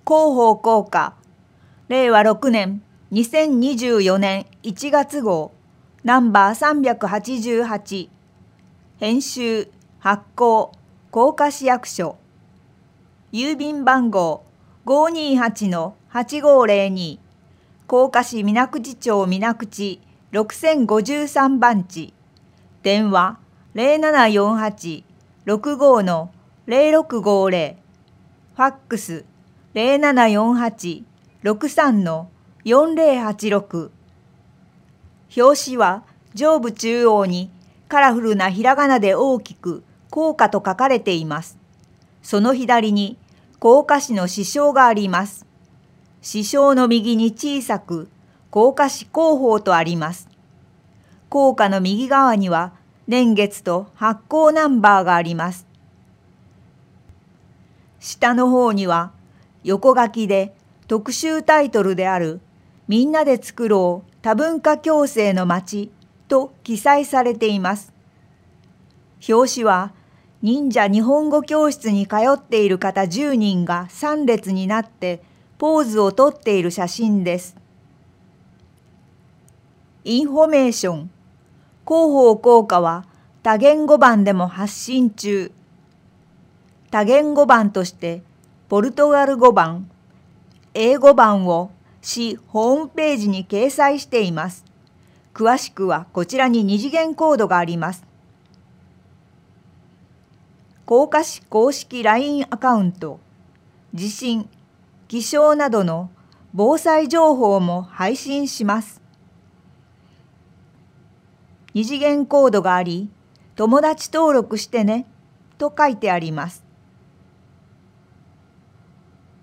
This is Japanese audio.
広報効果令和6年2024年1月号ナンバー388編集発行甲賀市役所郵便番号 528-8502 甲賀市水口町水口6053番地電話 0748-65-0650 ファックス 0748-63-4086 表紙は上部中央にカラフルなひらがなで大きく甲賀と書かれています。その左に甲賀市の支章があります。支章の右に小さく甲賀市広報とあります。甲賀の右側には年月と発行ナンバーがあります。下の方には横書きで特集タイトルであるみんなで作ろう多文化共生の街と記載されています。表紙は忍者日本語教室に通っている方10人が3列になってポーズをとっている写真です。インフォメーション広報効果は多言語版でも発信中。多言語版としてポルトガル語版、英語版を市ホームページに掲載しています。詳しくはこちらに二次元コードがあります。甲賀市公式 LINE アカウント、地震、気象などの防災情報も配信します。二次元コードがあり、友達登録してねと書いてあります。